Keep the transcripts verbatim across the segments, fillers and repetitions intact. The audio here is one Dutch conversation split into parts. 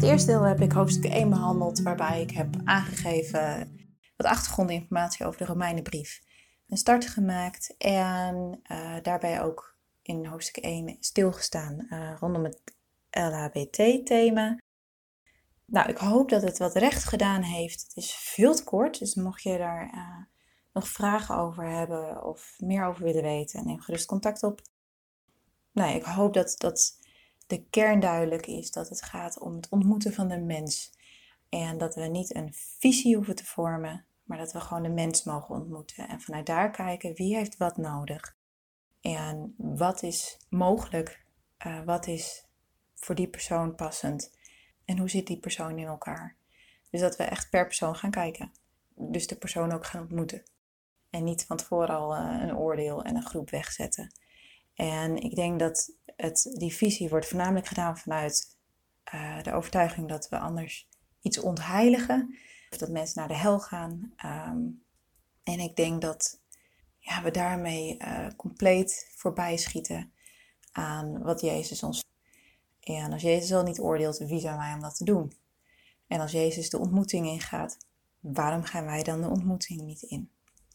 het eerste deel heb ik hoofdstuk één behandeld, waarbij ik heb aangegeven wat achtergrondinformatie over de Romeinenbrief. Een start gemaakt en uh, daarbij ook in hoofdstuk één stilgestaan uh, rondom het L H B T-thema. Nou, ik hoop dat het wat recht gedaan heeft. Het is veel te kort, dus mocht je daar uh, nog vragen over hebben of meer over willen weten, neem gerust contact op. Nou, ik hoop dat, dat de kern duidelijk is, dat het gaat om het ontmoeten van de mens. En dat we niet een visie hoeven te vormen, maar dat we gewoon de mens mogen ontmoeten. En vanuit daar kijken, wie heeft wat nodig? En wat is mogelijk? Uh, wat is voor die persoon passend? En hoe zit die persoon in elkaar? Dus dat we echt per persoon gaan kijken. Dus de persoon ook gaan ontmoeten. En niet van tevoren al uh, een oordeel en een groep wegzetten. En ik denk dat het, die visie wordt voornamelijk gedaan vanuit uh, de overtuiging dat we anders iets ontheiligen. Of dat mensen naar de hel gaan. Um, en ik denk dat ja, we daarmee uh, compleet voorbij schieten aan wat Jezus ons. En als Jezus al niet oordeelt, wie zijn wij om dat te doen? En als Jezus de ontmoeting ingaat, waarom gaan wij dan de ontmoeting niet in?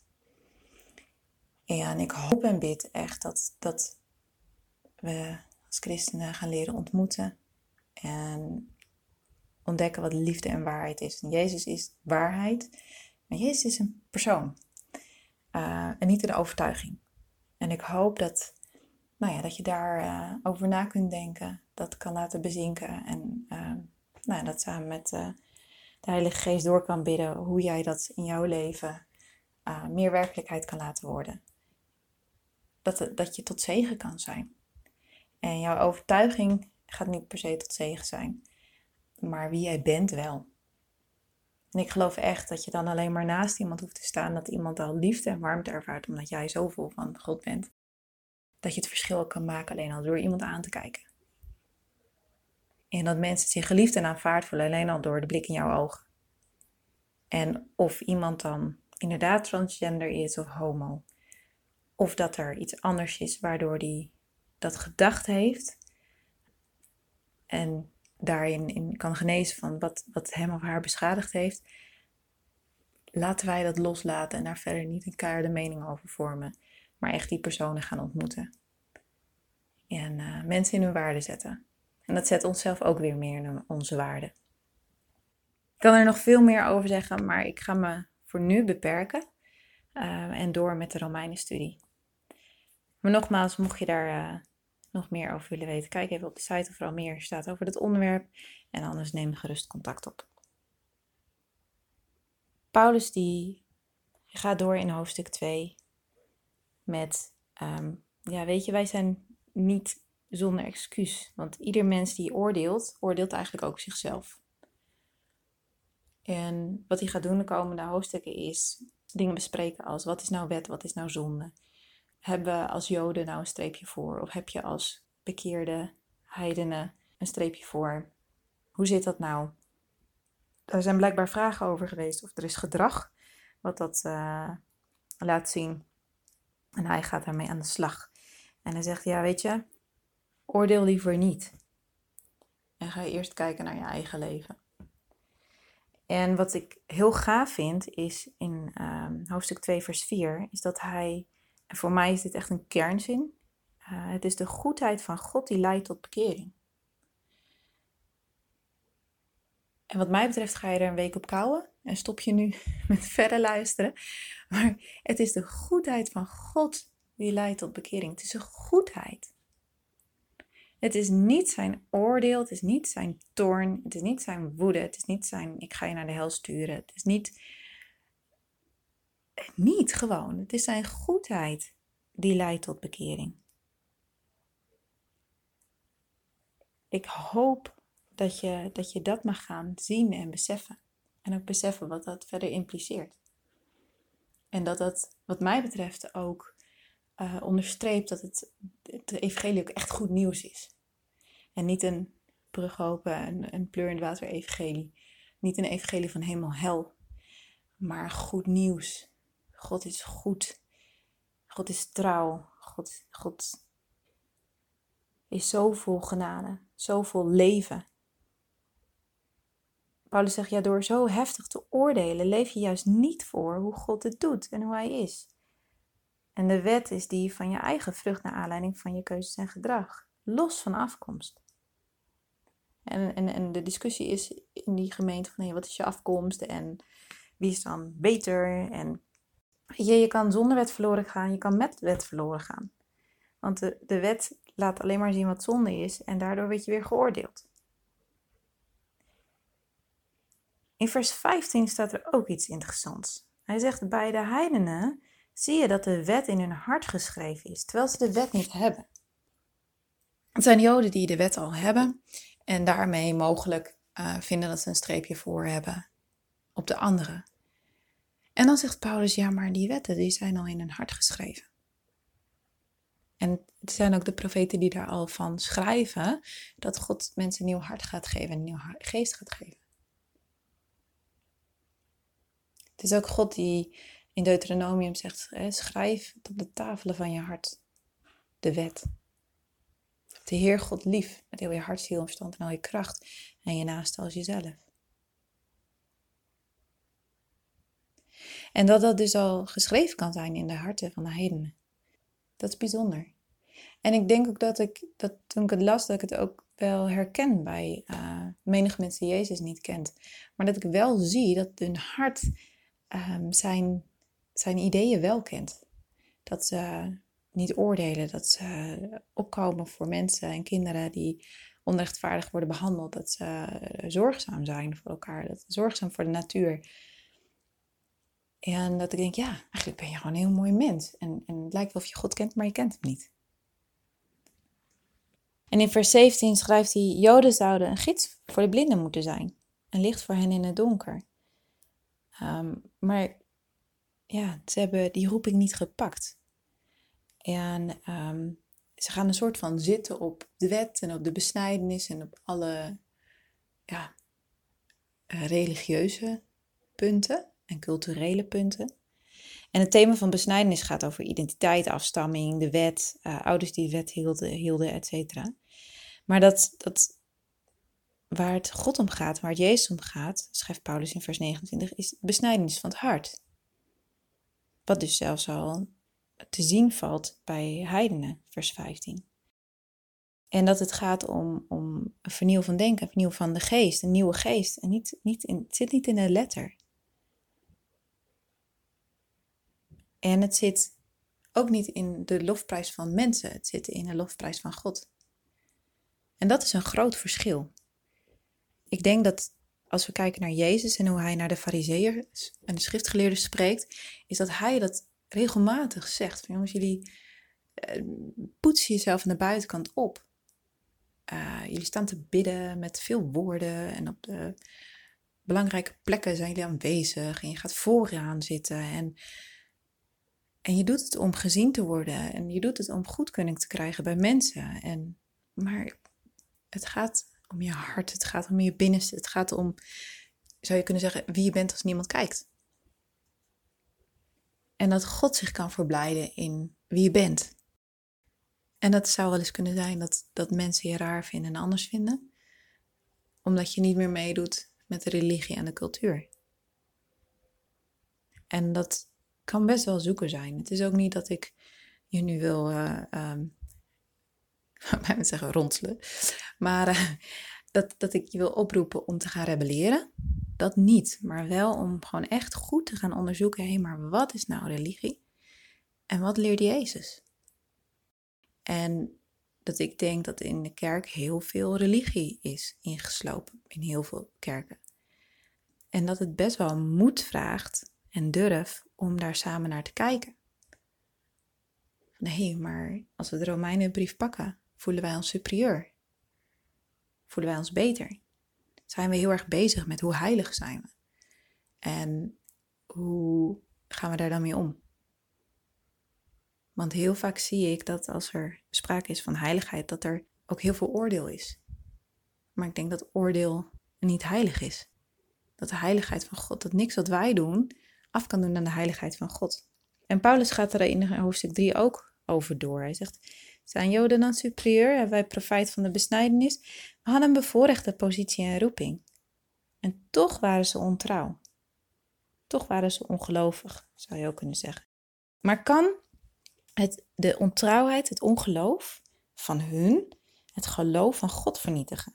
En ik hoop en bid echt dat, dat we als christenen gaan leren ontmoeten en ontdekken wat liefde en waarheid is. En Jezus is waarheid, maar Jezus is een persoon uh, en niet een overtuiging. En ik hoop dat, nou ja, dat je daar uh, over na kunt denken, dat kan laten bezinken en uh, nou ja, dat samen met uh, de Heilige Geest door kan bidden hoe jij dat in jouw leven uh, meer werkelijkheid kan laten worden. Dat, dat je tot zegen kan zijn. En jouw overtuiging gaat niet per se tot zegen zijn, maar wie jij bent wel. En ik geloof echt dat je dan alleen maar naast iemand hoeft te staan, dat iemand al liefde en warmte ervaart, omdat jij zo vol van God bent. Dat je het verschil kan maken alleen al door iemand aan te kijken. En dat mensen zich geliefd en aanvaard voelen alleen al door de blik in jouw ogen. En of iemand dan inderdaad transgender is of homo. Of dat er iets anders is waardoor die dat gedacht heeft. En daarin in kan genezen van wat, wat hem of haar beschadigd heeft. Laten wij dat loslaten en daar verder niet een keiharde mening over vormen. Maar echt die personen gaan ontmoeten. En uh, mensen in hun waarde zetten. En dat zet onszelf ook weer meer in onze waarde. Ik kan er nog veel meer over zeggen, maar ik ga me voor nu beperken. Uh, en door met de Romeinenstudie. Maar nogmaals, mocht je daar uh, nog meer over willen weten, kijk even op de site of er al meer staat over dit onderwerp. En anders neem gerust contact op. Paulus die gaat door in hoofdstuk twee met, um, ja weet je, wij zijn niet zonder excuus. Want ieder mens die oordeelt, oordeelt eigenlijk ook zichzelf. En wat hij gaat doen de komende hoofdstukken is dingen bespreken als wat is nou wet, wat is nou zonde. Hebben we als Joden nou een streepje voor? Of heb je als bekeerde heidenen een streepje voor? Hoe zit dat nou? Er zijn blijkbaar vragen over geweest of er is gedrag wat dat uh, laat zien. En hij gaat daarmee aan de slag. En hij zegt, ja weet je, oordeel liever niet. En ga eerst kijken naar je eigen leven. En wat ik heel gaaf vind is in uh, hoofdstuk twee vers vier, is dat hij, en voor mij is dit echt een kernzin, uh, het is de goedheid van God die leidt tot bekering. En wat mij betreft ga je er een week op kouwen en stop je nu met verder luisteren. Maar het is de goedheid van God die leidt tot bekering. Het is een goedheid. Het is niet zijn oordeel, het is niet zijn toorn, het is niet zijn woede, het is niet zijn ik ga je naar de hel sturen. Het is niet, niet gewoon, het is zijn goedheid die leidt tot bekering. Ik hoop dat je, dat je dat mag gaan zien en beseffen. En ook beseffen wat dat verder impliceert. En dat dat wat mij betreft ook uh, onderstreept dat het, het evangelie ook echt goed nieuws is. En niet een brug open, een, een pleur in het water evangelie. Niet een evangelie van hemel-hel. Maar goed nieuws. God is goed. God is trouw. God, God is zo vol genade. Zo vol leven. Paulus zegt, ja, door zo heftig te oordelen leef je juist niet voor hoe God het doet en hoe hij is. En de wet is die van je eigen vrucht naar aanleiding van je keuzes en gedrag, los van afkomst. En, en, en de discussie is in die gemeente van, hey, wat is je afkomst en wie is dan beter? En je, je kan zonder wet verloren gaan, je kan met wet verloren gaan. Want de, de wet laat alleen maar zien wat zonde is en daardoor word je weer geoordeeld. In vers vijftien staat er ook iets interessants. Hij zegt, bij de heidenen zie je dat de wet in hun hart geschreven is, terwijl ze de wet niet hebben. Het zijn Joden die de wet al hebben en daarmee mogelijk uh, vinden dat ze een streepje voor hebben op de anderen. En dan zegt Paulus, ja, maar die wetten die zijn al in hun hart geschreven. En het zijn ook de profeten die daar al van schrijven dat God mensen een nieuw hart gaat geven en een nieuw geest gaat geven. Het is ook God die in Deuteronomium zegt, schrijf het op de tafelen van je hart, de wet. De Heer God lief, met heel je hart, ziel en verstand en al je kracht en je naaste als jezelf. En dat dat dus al geschreven kan zijn in de harten van de heidenen. Dat is bijzonder. En ik denk ook dat ik, dat toen ik het las, dat ik het ook wel herken bij uh, menige mensen die Jezus niet kent. Maar dat ik wel zie dat hun hart um, zijn, zijn ideeën wel kent. Dat ze niet oordelen, dat ze opkomen voor mensen en kinderen die onrechtvaardig worden behandeld. Dat ze zorgzaam zijn voor elkaar, dat ze zorgzaam voor de natuur. En dat ik denk, ja, eigenlijk ben je gewoon een heel mooi mens. En, en het lijkt wel of je God kent, maar je kent hem niet. En in vers zeventien schrijft hij, Joden zouden een gids voor de blinden moeten zijn. Een licht voor hen in het donker. Um, maar ja, ze hebben die roeping niet gepakt. En um, ze gaan een soort van zitten op de wet en op de besnijdenis en op alle ja, religieuze punten en culturele punten. En het thema van besnijdenis gaat over identiteit, afstamming, de wet, uh, ouders die de wet hielden, hielden et cetera. Maar dat, dat waar het God om gaat, waar het Jezus om gaat, schrijft Paulus in vers negenentwintig, is besnijdenis van het hart. Wat dus zelfs al te zien valt bij heidenen, vers vijftien. En dat het gaat om, om een vernieuw van denken, een vernieuw van de geest, een nieuwe geest. En niet, niet in, het zit niet in de letter. En het zit ook niet in de lofprijs van mensen, het zit in de lofprijs van God. En dat is een groot verschil. Ik denk dat als we kijken naar Jezus en hoe hij naar de Farizeeën en de schriftgeleerden spreekt, is dat hij dat regelmatig zegt. Van, jongens, jullie uh, poetsen jezelf aan de buitenkant op. Uh, jullie staan te bidden met veel woorden en op de belangrijke plekken zijn jullie aanwezig en je gaat vooraan zitten en, en je doet het om gezien te worden en je doet het om goedkeuring te krijgen bij mensen. En, maar het gaat om je hart, het gaat om je binnenste, het gaat om, zou je kunnen zeggen, wie je bent als niemand kijkt. En dat God zich kan verblijden in wie je bent. En dat zou wel eens kunnen zijn dat, dat mensen je raar vinden en anders vinden. Omdat je niet meer meedoet met de religie en de cultuur. En dat kan best wel zoeken zijn. Het is ook niet dat ik je nu wil, uh, um, ik wil zeggen ronselen. Maar uh, dat, dat ik je wil oproepen om te gaan rebelleren. Dat niet, maar wel om gewoon echt goed te gaan onderzoeken. Hé, hey, maar wat is nou religie? En wat leert Jezus? En dat ik denk dat in de kerk heel veel religie is ingeslopen. In heel veel kerken. En dat het best wel moed vraagt en durf om daar samen naar te kijken. Nee, maar als we de Romeinenbrief pakken, voelen wij ons superieur. Voelen wij ons beter. Zijn we heel erg bezig met hoe heilig zijn we. En hoe gaan we daar dan mee om? Want heel vaak zie ik dat als er sprake is van heiligheid, dat er ook heel veel oordeel is. Maar ik denk dat oordeel niet heilig is. Dat de heiligheid van God, dat niks wat wij doen, af kan doen aan de heiligheid van God. En Paulus gaat er in hoofdstuk drie ook over door. Hij zegt, zijn Joden dan superieur? Hebben wij profijt van de besnijdenis? We hadden een bevoorrechte positie en roeping. En toch waren ze ontrouw. Toch waren ze ongelovig, zou je ook kunnen zeggen. Maar kan het, de ontrouwheid, het ongeloof van hun, het geloof van God vernietigen?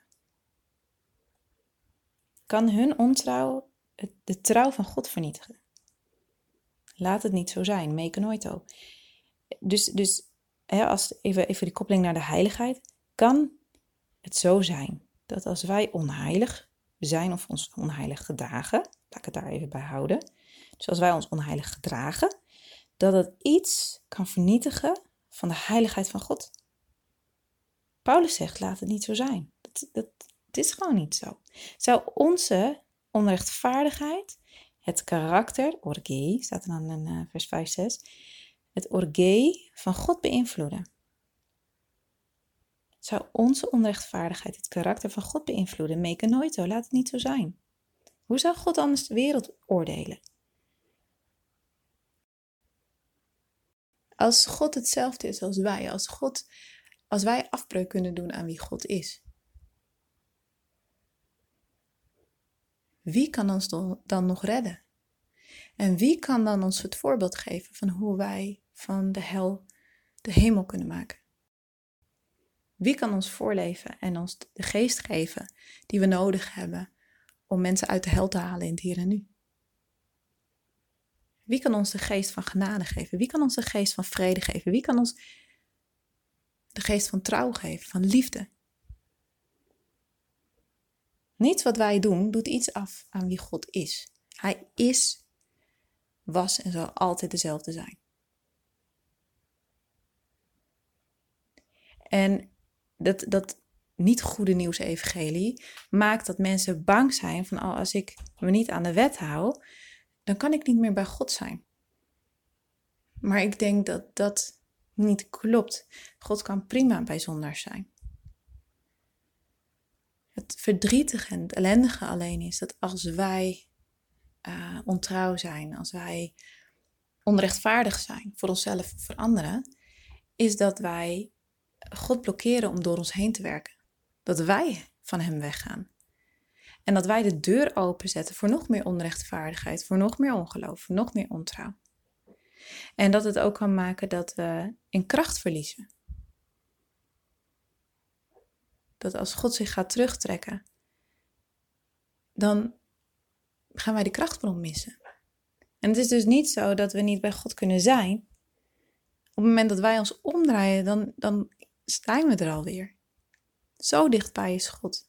Kan hun ontrouw de trouw van God vernietigen? Laat het niet zo zijn, make noito. Dus, dus hè, als, even, even die koppeling naar de heiligheid. Kan het zo zijn dat als wij onheilig zijn of ons onheilig gedragen, laat ik het daar even bij houden. Dus als wij ons onheilig gedragen, dat het iets kan vernietigen van de heiligheid van God. Paulus zegt, laat het niet zo zijn. Dat, dat, het is gewoon niet zo. Zou onze onrechtvaardigheid, het karakter, orgei, staat er dan in uh, vers vijf, zes, het orgei van God beïnvloeden? Zou onze onrechtvaardigheid het karakter van God beïnvloeden? Make noito, laat het niet zo zijn. Hoe zou God anders de wereld oordelen? Als God hetzelfde is als wij, als, God, als wij afbreuk kunnen doen aan wie God is, wie kan ons dan nog redden? En wie kan dan ons het voorbeeld geven van hoe wij van de hel de hemel kunnen maken? Wie kan ons voorleven en ons de geest geven die we nodig hebben om mensen uit de hel te halen in het hier en nu? Wie kan ons de geest van genade geven? Wie kan ons de geest van vrede geven? Wie kan ons de geest van trouw geven, van liefde? Niets wat wij doen, doet iets af aan wie God is. Hij is, was en zal altijd dezelfde zijn. En dat, dat niet goede nieuws evangelie maakt dat mensen bang zijn van oh, als ik me niet aan de wet hou, dan kan ik niet meer bij God zijn. Maar ik denk dat dat niet klopt. God kan prima bij zondaars zijn. Het verdrietige en het ellendige alleen is dat als wij uh, ontrouw zijn, als wij onrechtvaardig zijn voor onszelf of voor anderen, is dat wij God blokkeren om door ons heen te werken. Dat wij van hem weggaan. En dat wij de deur openzetten voor nog meer onrechtvaardigheid, voor nog meer ongeloof, voor nog meer ontrouw. En dat het ook kan maken dat we in kracht verliezen. Dat als God zich gaat terugtrekken, dan gaan wij de krachtbron missen. En het is dus niet zo dat we niet bij God kunnen zijn. Op het moment dat wij ons omdraaien, dan, dan zijn we er alweer. Zo dichtbij is God.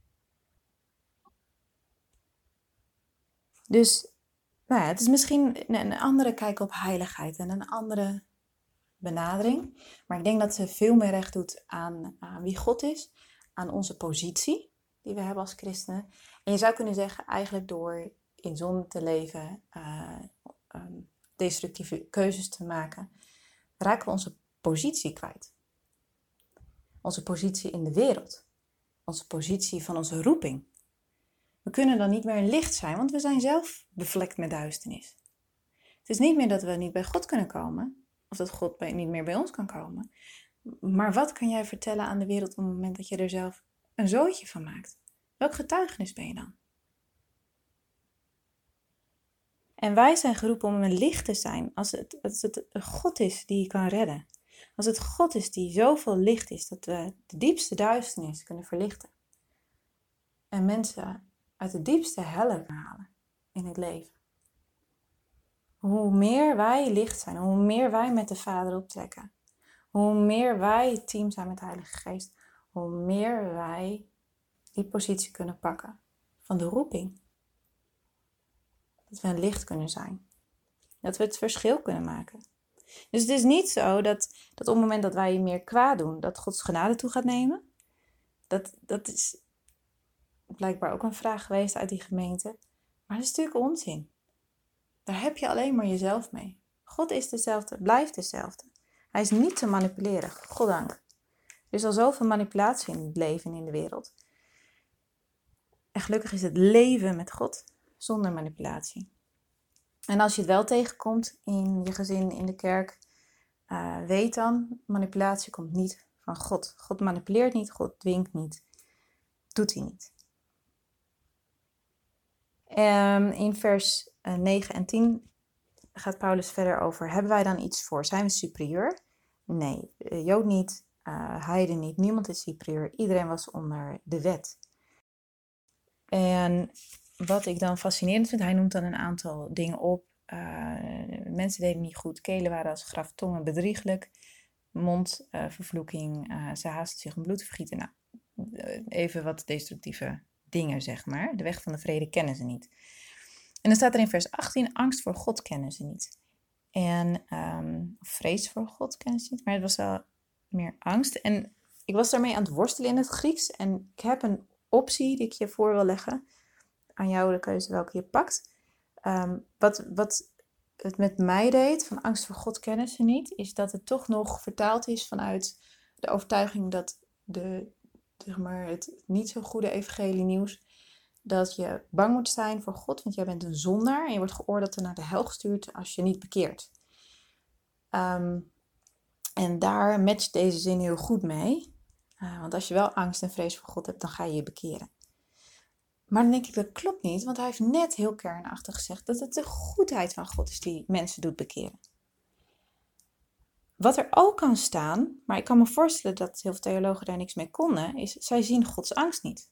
Dus nou ja, het is misschien een andere kijk op heiligheid en een andere benadering. Maar ik denk dat ze veel meer recht doet aan, aan wie God is, aan onze positie die we hebben als christenen. En je zou kunnen zeggen, eigenlijk door in zonde te leven, uh, um, destructieve keuzes te maken, raken we onze positie kwijt. Onze positie in de wereld. Onze positie van onze roeping. We kunnen dan niet meer een licht zijn, want we zijn zelf bevlekt met duisternis. Het is niet meer dat we niet bij God kunnen komen, of dat God bij, niet meer bij ons kan komen. Maar wat kan jij vertellen aan de wereld op het moment dat je er zelf een zootje van maakt? Welk getuigenis ben je dan? En wij zijn geroepen om een licht te zijn als het, als het een God is die je kan redden. Als het God is die zoveel licht is dat we de diepste duisternis kunnen verlichten. En mensen uit de diepste helle kunnen halen in het leven. Hoe meer wij licht zijn, hoe meer wij met de Vader optrekken. Hoe meer wij team zijn met de Heilige Geest. Hoe meer wij die positie kunnen pakken van de roeping. Dat we een licht kunnen zijn. Dat we het verschil kunnen maken. Dus het is niet zo dat, dat op het moment dat wij meer kwaad doen, dat Gods genade toe gaat nemen. Dat, dat is blijkbaar ook een vraag geweest uit die gemeente. Maar dat is natuurlijk onzin. Daar heb je alleen maar jezelf mee. God is dezelfde, blijft dezelfde. Hij is niet te manipuleren, goddank. Er is al zoveel manipulatie in het leven en in de wereld. En gelukkig is het leven met God zonder manipulatie. En als je het wel tegenkomt in je gezin, in de kerk, uh, weet dan, manipulatie komt niet van God. God manipuleert niet, God dwingt niet, doet hij niet. Um, in vers uh, negen en tien gaat Paulus verder over, hebben wij dan iets voor? Zijn we superieur? Nee, Jood niet, uh, Heiden niet, niemand is superieur. Iedereen was onder de wet. En wat ik dan fascinerend vind, hij noemt dan een aantal dingen op. Uh, mensen deden niet goed, kelen waren als graf, tongen bedrieglijk, mond, uh, vervloeking, uh, ze haasten zich om bloed te vergieten. Nou, even wat destructieve dingen, zeg maar. De weg van de vrede kennen ze niet. En dan staat er in vers achttien, angst voor God kennen ze niet. En um, vrees voor God kennen ze niet, maar het was wel meer angst. En ik was daarmee aan het worstelen in het Grieks. En ik heb een optie die ik je voor wil leggen. Aan jou de keuze welke je pakt. Um, wat, wat het met mij deed, van angst voor God kennen ze niet, is dat het toch nog vertaald is vanuit de overtuiging dat de, zeg maar, het niet zo goede evangelie nieuws, dat je bang moet zijn voor God, want jij bent een zondaar en je wordt geoordeeld en naar de hel gestuurd als je niet bekeert. Um, en daar matcht deze zin heel goed mee. Uh, want als je wel angst en vrees voor God hebt, dan ga je je bekeren. Maar dan denk ik, dat klopt niet, want hij heeft net heel kernachtig gezegd dat het de goedheid van God is die mensen doet bekeren. Wat er ook kan staan, maar ik kan me voorstellen dat heel veel theologen daar niks mee konden, is zij zien Gods angst niet.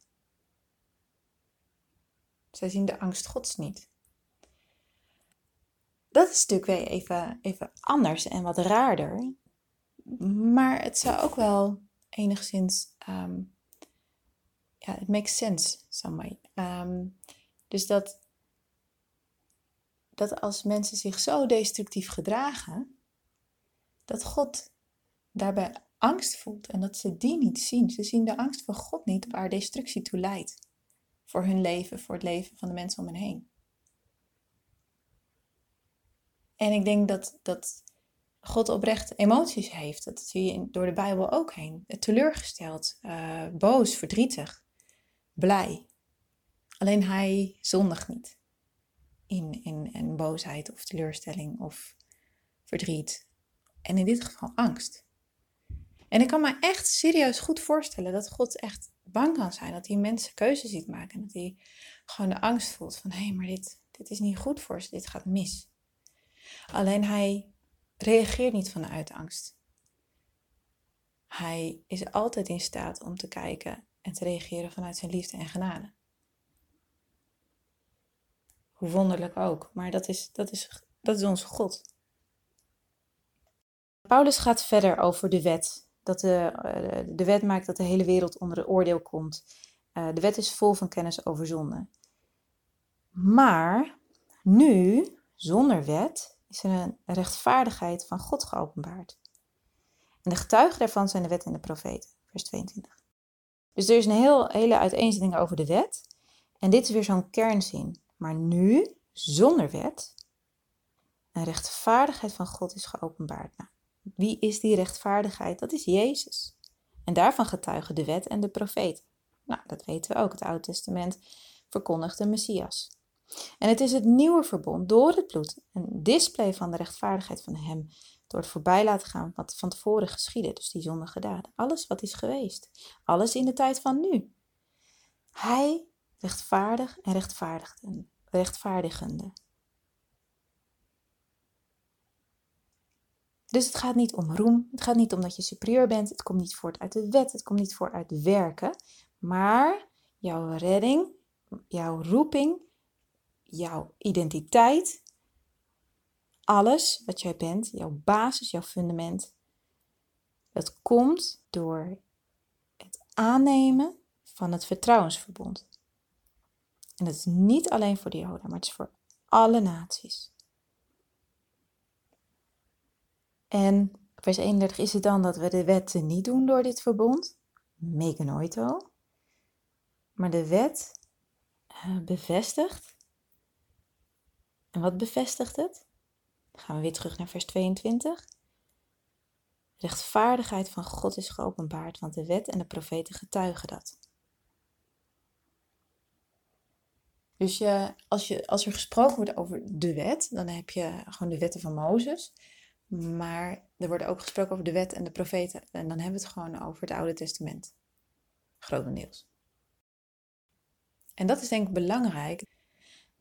Zij zien de angst Gods niet. Dat is natuurlijk weer even, even anders en wat raarder. Maar het zou ook wel enigszins, um, ja, it makes sense some way. Um, dus dat, dat als mensen zich zo destructief gedragen, dat God daarbij angst voelt en dat ze die niet zien. Ze zien de angst van God niet waar destructie toe leidt. Voor hun leven, voor het leven van de mensen om hen heen. En ik denk dat, dat God oprecht emoties heeft. Dat zie je in, door de Bijbel ook heen. Teleurgesteld, uh, boos, verdrietig, blij. Alleen hij zondigt niet. In, in, in boosheid of teleurstelling of verdriet. En in dit geval angst. En ik kan me echt serieus goed voorstellen dat God echt bang kan zijn. Dat hij mensen keuzes ziet maken. Dat hij gewoon de angst voelt van, hé, hey, maar dit, dit is niet goed voor ze. Dit gaat mis. Alleen hij reageert niet vanuit angst. Hij is altijd in staat om te kijken en te reageren vanuit zijn liefde en genade. Hoe wonderlijk ook, maar dat is, dat is, dat is onze God. Paulus gaat verder over de wet. Dat de, de wet maakt dat de hele wereld onder het oordeel komt. Uh, de wet is vol van kennis over zonde. Maar nu, zonder wet, is er een rechtvaardigheid van God geopenbaard. En de getuigen daarvan zijn de wet en de profeten, vers tweeëntwintig. Dus er is een heel, hele uiteenzetting over de wet. En dit is weer zo'n kernzin. Maar nu, zonder wet, een rechtvaardigheid van God is geopenbaard. Nou, wie is die rechtvaardigheid? Dat is Jezus. En daarvan getuigen de wet en de profeten. Nou, dat weten we ook. Het Oude Testament verkondigt de Messias. En het is het nieuwe verbond door het bloed. Een display van de rechtvaardigheid van hem. Door het voorbij laten gaan wat van tevoren geschiedde. Dus die zondige daden. Alles wat is geweest. Alles in de tijd van nu. Hij rechtvaardig en rechtvaardigende. rechtvaardigende. Dus het gaat niet om roem. Het gaat niet om dat je superieur bent. Het komt niet voort uit de wet. Het komt niet voort uit werken. Maar jouw redding, jouw roeping, jouw identiteit, alles wat jij bent, jouw basis, jouw fundament, dat komt door het aannemen van het vertrouwensverbond. En dat is niet alleen voor de Joden, maar het is voor alle naties. En vers eenendertig is het dan dat we de wet niet doen door dit verbond. Meganoito. Maar de wet uh, bevestigt. En wat bevestigt het? Dan gaan we weer terug naar vers tweeëntwintig. De rechtvaardigheid van God is geopenbaard, want de wet en de profeten getuigen dat. Dus je, als, je, als er gesproken wordt over de wet, dan heb je gewoon de wetten van Mozes. Maar er wordt ook gesproken over de wet en de profeten. En dan hebben we het gewoon over het Oude Testament. Grotendeels. En dat is denk ik belangrijk.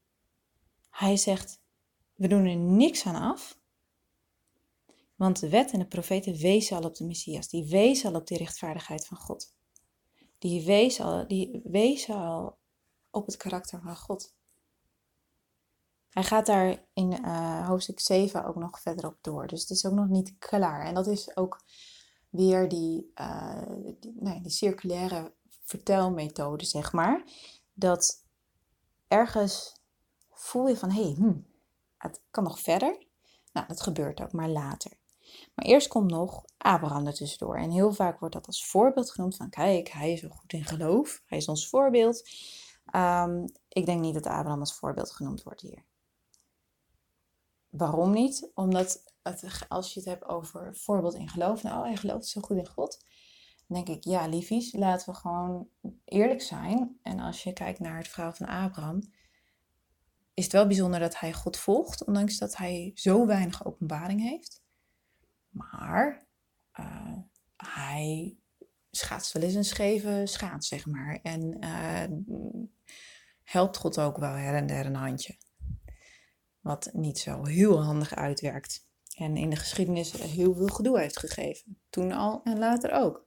Hij zegt, we doen er niks aan af. Want de wet en de profeten wezen al op de Messias. Die wezen al op de rechtvaardigheid van God. Die wezen al, die wezen al op het karakter van God. Hij gaat daar in uh, hoofdstuk zeven ook nog verder op door. Dus het is ook nog niet klaar. En dat is ook weer die, uh, die, nee, die circulaire vertelmethode, zeg maar. Dat ergens voel je van, hé, hey, hm, het kan nog verder. Nou, dat gebeurt ook, maar later. Maar eerst komt nog Abraham er tussendoor. En heel vaak wordt dat als voorbeeld genoemd van, kijk, hij is zo goed in geloof. Hij is ons voorbeeld. Um, ik denk niet dat Abraham als voorbeeld genoemd wordt hier. Waarom niet? Omdat het, als je het hebt over voorbeeld in geloof, nou, hij gelooft zo goed in God. Dan denk ik, ja, liefies, laten we gewoon eerlijk zijn. En als je kijkt naar het verhaal van Abraham, is het wel bijzonder dat hij God volgt, ondanks dat hij zo weinig openbaring heeft. Maar uh, hij schaatst wel eens een scheve schaats, zeg maar. En uh, helpt God ook wel her en der een handje. Wat niet zo heel handig uitwerkt. En in de geschiedenis heel veel gedoe heeft gegeven. Toen al en later ook.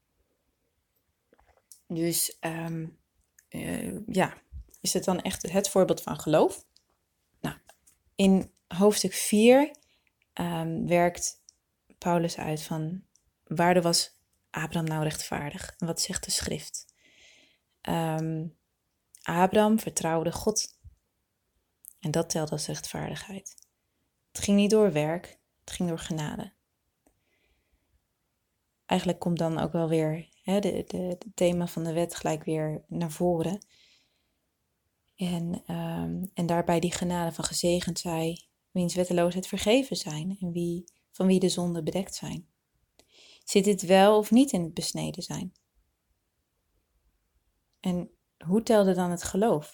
Dus um, uh, ja, is het dan echt het voorbeeld van geloof? Nou, in hoofdstuk vier um, werkt Paulus uit van, waardoor was Abraham nou rechtvaardig? En wat zegt de schrift? Um, Abraham vertrouwde God. En dat telt als rechtvaardigheid. Het ging niet door werk, het ging door genade. Eigenlijk komt dan ook wel weer hè, de, de, het thema van de wet gelijk weer naar voren. En, um, en daarbij die genade van gezegend zij, wiens wetteloosheid vergeven zijn en wie, van wie de zonden bedekt zijn. Zit dit wel of niet in het besneden zijn? En hoe telde dan het geloof?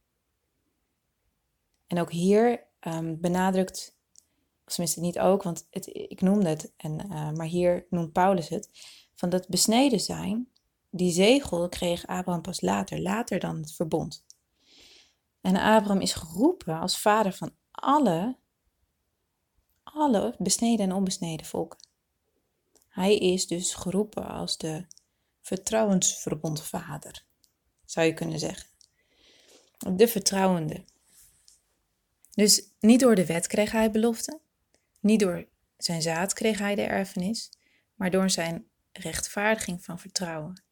En ook hier um, benadrukt, of tenminste niet ook, want het, ik noemde het, en, uh, maar hier noemt Paulus het, van dat besneden zijn, die zegel kreeg Abraham pas later, later dan het verbond. En Abraham is geroepen als vader van alle, alle besneden en onbesneden volken. Hij is dus geroepen als de vertrouwensverbondvader, zou je kunnen zeggen. De vertrouwende. Dus niet door de wet kreeg hij belofte, niet door zijn zaad kreeg hij de erfenis, maar door zijn rechtvaardiging van vertrouwen.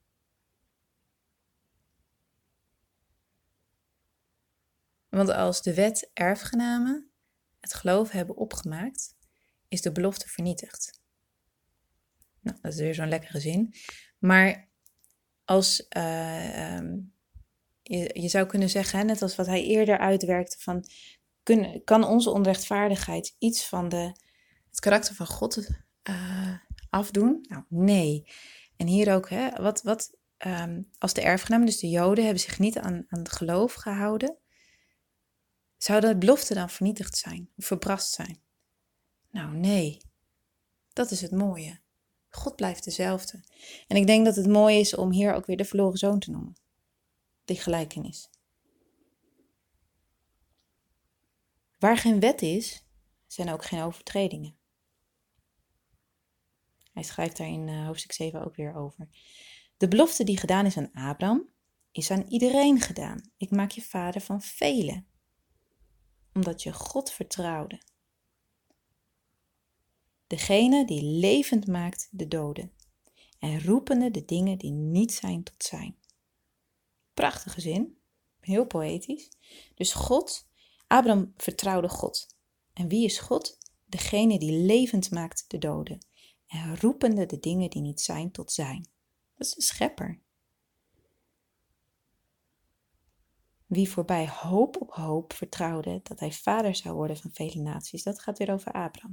Want als de wet erfgenamen het geloof hebben opgemaakt, is de belofte vernietigd. Nou, dat is weer zo'n lekkere zin. Maar als, uh, um, je, je zou kunnen zeggen, net als wat hij eerder uitwerkte, van kun, kan onze onrechtvaardigheid iets van de, het karakter van God uh, afdoen? Nou, nee. En hier ook, hè, wat, wat, um, als de erfgenamen, dus de Joden, hebben zich niet aan, aan het geloof gehouden, zou de belofte dan vernietigd zijn, of verbrast zijn? Nou, nee. Dat is het mooie. God blijft dezelfde. En ik denk dat het mooi is om hier ook weer de verloren zoon te noemen. Die gelijkenis. Waar geen wet is, zijn ook geen overtredingen. Hij schrijft daar in uh, hoofdstuk zeven ook weer over. De belofte die gedaan is aan Abraham, is aan iedereen gedaan. Ik maak je vader van velen. Omdat je God vertrouwde. Degene die levend maakt de doden. En roepende de dingen die niet zijn tot zijn. Prachtige zin. Heel poëtisch. Dus God, Abraham vertrouwde God. En wie is God? Degene die levend maakt de doden. En roepende de dingen die niet zijn tot zijn. Dat is de schepper. Wie voorbij hoop op hoop vertrouwde dat hij vader zou worden van vele naties. Dat gaat weer over Abraham.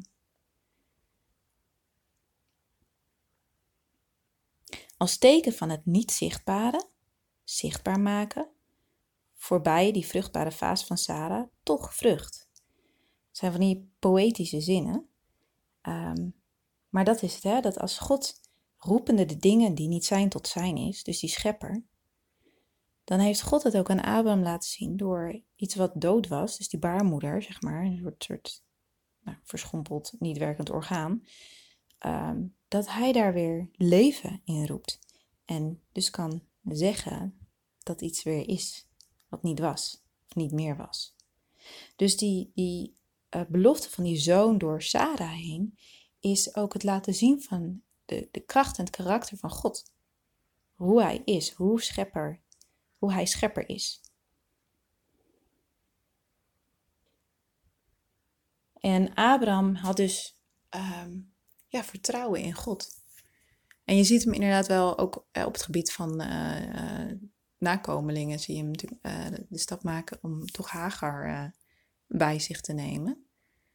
Als teken van het niet zichtbare, zichtbaar maken, voorbij die vruchtbare fase van Sarah, toch vrucht. Dat zijn van die poëtische zinnen. Um, maar dat is het, hè, dat als God roepende de dingen die niet zijn tot zijn is, dus die schepper, dan heeft God het ook aan Abraham laten zien door iets wat dood was, dus die baarmoeder, zeg maar, een soort, soort nou, verschrompeld, niet werkend orgaan, um, dat hij daar weer leven in roept. En dus kan zeggen dat iets weer is wat niet was, of niet meer was. Dus die, die uh, belofte van die zoon door Sarah heen is ook het laten zien van de, de kracht en het karakter van God. Hoe hij is, hoe, schepper, hoe hij schepper is. En Abraham had dus um, ja, vertrouwen in God. En je ziet hem inderdaad wel ook uh, op het gebied van uh, uh, nakomelingen. Zie je hem natuurlijk uh, de stap maken om toch Hagar uh, bij zich te nemen.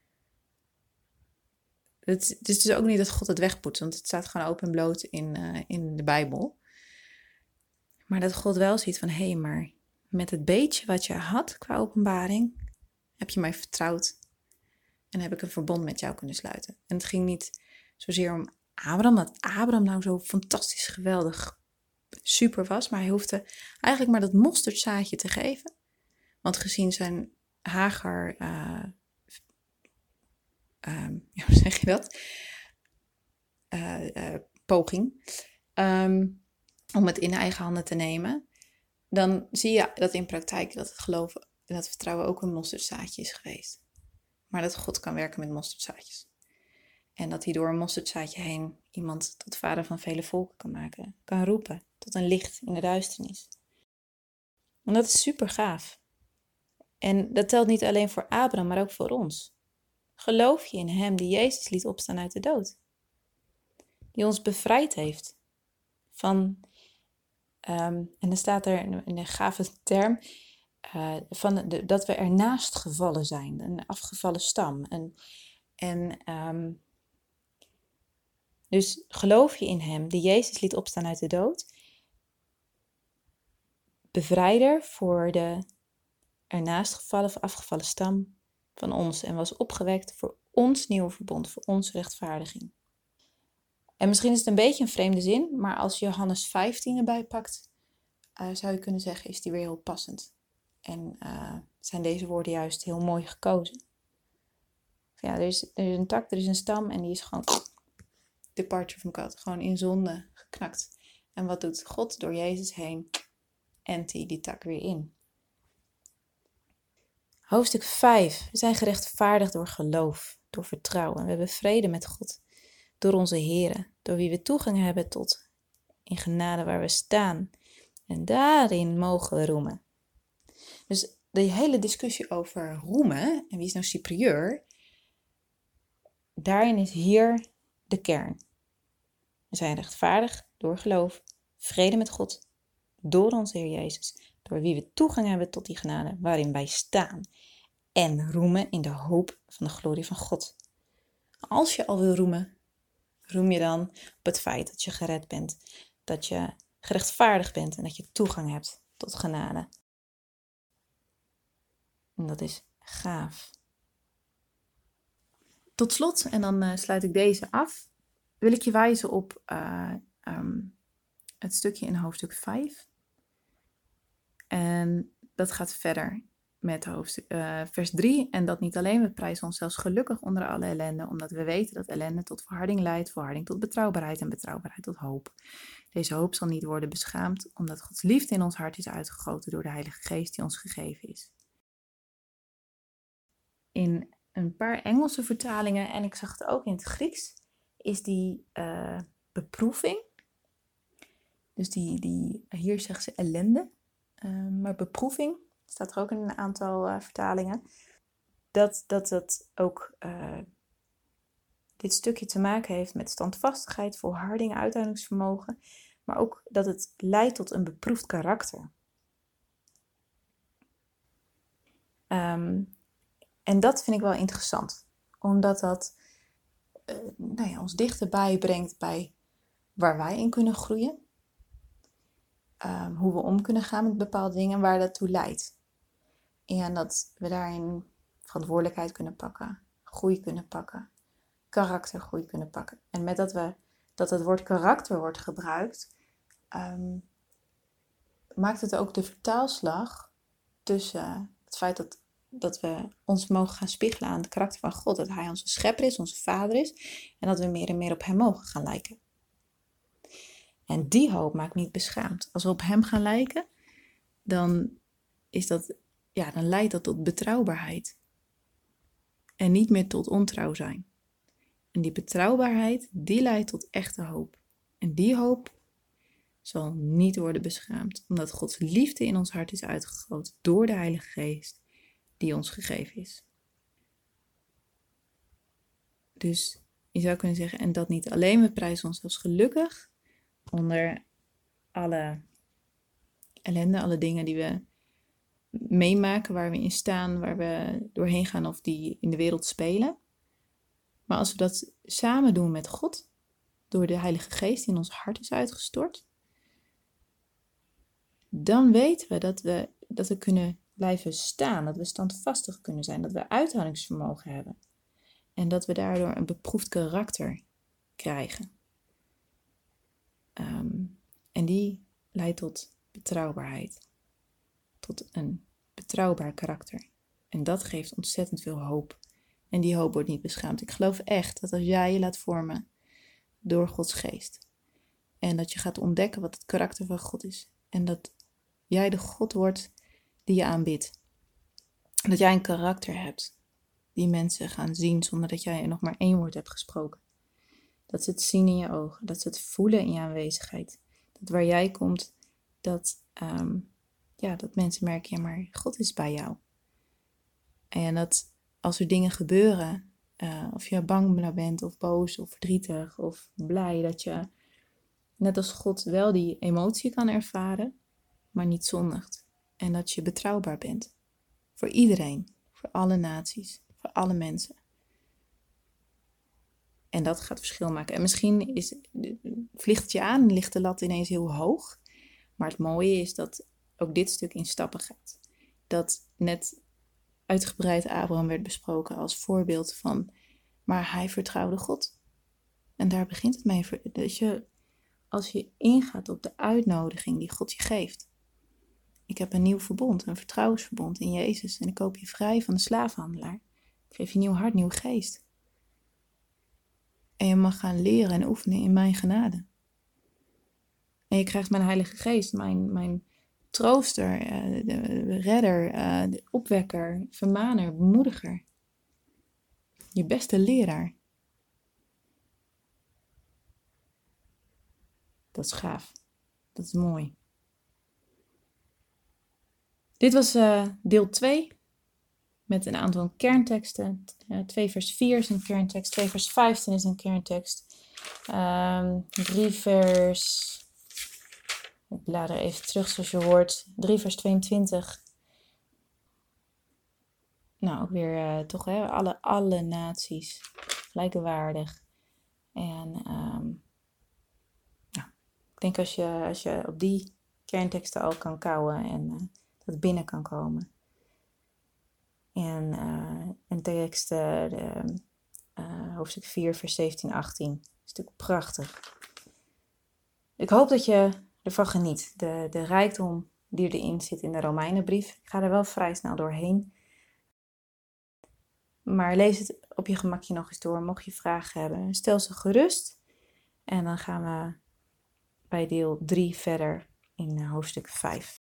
Het, het is dus ook niet dat God het wegpoetst, want het staat gewoon open en bloot in, uh, in de Bijbel. Maar dat God wel ziet van, hé, hey, maar met het beetje wat je had qua openbaring, heb je mij vertrouwd en heb ik een verbond met jou kunnen sluiten. En het ging niet zozeer om Abraham, dat Abraham nou zo fantastisch geweldig super was, maar hij hoefde eigenlijk maar dat mosterdzaadje te geven. Want gezien zijn Hagar, uh, uh, ja, hoe zeg je dat? Uh, uh, poging um, om het in eigen handen te nemen, dan zie je dat in praktijk dat het geloven en dat vertrouwen ook een mosterdzaadje is geweest. Maar dat God kan werken met mosterdzaadjes. En dat hij door een mosterdzaadje heen iemand tot vader van vele volken kan maken. Kan roepen tot een licht in de duisternis. En dat is super gaaf. En dat telt niet alleen voor Abraham, maar ook voor ons. Geloof je in hem die Jezus liet opstaan uit de dood? Die ons bevrijd heeft van, um, en dan staat er in een gave term, uh, van de, dat we ernaast gevallen zijn. Een afgevallen stam. En, en um, dus geloof je in hem die Jezus liet opstaan uit de dood? Bevrijder voor de ernaast gevallen of afgevallen stam van ons. En was opgewekt voor ons nieuwe verbond, voor onze rechtvaardiging. En misschien is het een beetje een vreemde zin, maar als je Johannes vijftien erbij pakt, uh, zou je kunnen zeggen, is die weer heel passend. En uh, zijn deze woorden juist heel mooi gekozen. Ja, er is, er is een tak, er is een stam en die is gewoon departure from God, gewoon in zonde geknakt. En wat doet God door Jezus heen? Ent hij die tak weer in. Hoofdstuk vijf. We zijn gerechtvaardigd door geloof, door vertrouwen. We hebben vrede met God, door onze Here, door wie we toegang hebben tot in genade waar we staan. En daarin mogen we roemen. Dus de hele discussie over roemen en wie is nou superieur, daarin is hier de kern. We zijn rechtvaardig door geloof, vrede met God, door onze Heer Jezus, door wie we toegang hebben tot die genade waarin wij staan. En roemen in de hoop van de glorie van God. Als je al wil roemen, roem je dan op het feit dat je gered bent, dat je gerechtvaardigd bent en dat je toegang hebt tot genade. En dat is gaaf. Tot slot, en dan uh, sluit ik deze af, wil ik je wijzen op uh, um, het stukje in hoofdstuk vijf. En dat gaat verder met hoofdstuk, uh, vers drie. En dat niet alleen, we prijzen ons zelfs gelukkig onder alle ellende, omdat we weten dat ellende tot verharding leidt, verharding tot betrouwbaarheid en betrouwbaarheid tot hoop. Deze hoop zal niet worden beschaamd, omdat Gods liefde in ons hart is uitgegoten door de Heilige Geest die ons gegeven is. In een paar Engelse vertalingen, en ik zag het ook in het Grieks, is die uh, beproeving. Dus die, die, hier zeggen ze ellende, uh, maar beproeving, staat er ook in een aantal uh, vertalingen, dat dat, dat ook uh, dit stukje te maken heeft met standvastigheid, volharding, uithoudingsvermogen, maar ook dat het leidt tot een beproefd karakter. Um, en dat vind ik wel interessant, omdat dat uh, nou ja, ons dichterbij brengt bij waar wij in kunnen groeien. Um, hoe we om kunnen gaan met bepaalde dingen en waar dat toe leidt. En dat we daarin verantwoordelijkheid kunnen pakken, groei kunnen pakken, karaktergroei kunnen pakken. En met dat, we, dat het woord karakter wordt gebruikt, um, maakt het ook de vertaalslag tussen het feit dat, dat we ons mogen gaan spiegelen aan het karakter van God. Dat Hij onze schepper is, onze vader is. En dat we meer en meer op Hem mogen gaan lijken. En die hoop maakt niet beschaamd. Als we op Hem gaan lijken, dan, is dat, ja, dan leidt dat tot betrouwbaarheid. En niet meer tot ontrouw zijn. En die betrouwbaarheid, die leidt tot echte hoop. En die hoop zal niet worden beschaamd. Omdat Gods liefde in ons hart is uitgegoten door de Heilige Geest die ons gegeven is. Dus je zou kunnen zeggen, en dat niet alleen, we prijzen ons zelfs gelukkig onder alle ellende, alle dingen die we meemaken, waar we in staan, waar we doorheen gaan of die in de wereld spelen. Maar als we dat samen doen met God, door de Heilige Geest die in ons hart is uitgestort, dan weten we dat we, dat we kunnen blijven staan, dat we standvastig kunnen zijn, dat we uithoudingsvermogen hebben. En dat we daardoor een beproefd karakter krijgen. Um, en die leidt tot betrouwbaarheid. Tot een betrouwbaar karakter. En dat geeft ontzettend veel hoop. En die hoop wordt niet beschaamd. Ik geloof echt dat als jij je laat vormen door Gods geest. En dat je gaat ontdekken wat het karakter van God is. En dat jij de God wordt die je aanbidt. Dat jij een karakter hebt die mensen gaan zien zonder dat jij er nog maar één woord hebt gesproken. Dat ze het zien in je ogen. Dat ze het voelen in je aanwezigheid. Dat waar jij komt, dat, um, ja, dat mensen merken, ja, maar God is bij jou. En dat als er dingen gebeuren, uh, of je bang bent, of boos, of verdrietig, of blij, dat je net als God wel die emotie kan ervaren, maar niet zondigt. En dat je betrouwbaar bent. Voor iedereen, voor alle naties, voor alle mensen. En dat gaat verschil maken. En misschien is, vliegt het je aan en ligt de lat ineens heel hoog. Maar het mooie is dat ook dit stuk in stappen gaat. Dat net uitgebreid Abraham werd besproken als voorbeeld van, maar hij vertrouwde God. En daar begint het mee. Dat je, als je ingaat op de uitnodiging die God je geeft. Ik heb een nieuw verbond, een vertrouwensverbond in Jezus. En ik koop je vrij van de slavenhandelaar. Ik geef je een nieuw hart, nieuwe geest. En je mag gaan leren en oefenen in mijn genade. En je krijgt mijn Heilige Geest, mijn, mijn trooster, uh, de redder, uh, de opwekker, vermaner, bemoediger. Je beste leraar. Dat is gaaf. Dat is mooi. Dit was uh, deel twee. Met een aantal kernteksten. Uh, twee vers vier is een kerntekst. twee vers vijftien is een kerntekst. Um, drie vers... Ik blader even terug zoals je hoort. drie vers tweeëntwintig. Nou, ook weer uh, toch hè. Alle, alle naties. Gelijkwaardig. En um, nou, ik denk als je, als je op die kernteksten al kan kouwen. En uh, dat binnen kan komen. En uh, een tekst, uh, de, uh, hoofdstuk vier, vers zeventien, achttien. Een stuk prachtig. Ik hoop dat je ervan geniet. De, de rijkdom die erin zit in de Romeinenbrief. Ik ga er wel vrij snel doorheen. Maar lees het op je gemakje nog eens door. Mocht je vragen hebben, stel ze gerust. En dan gaan we bij deel drie verder in hoofdstuk vijf.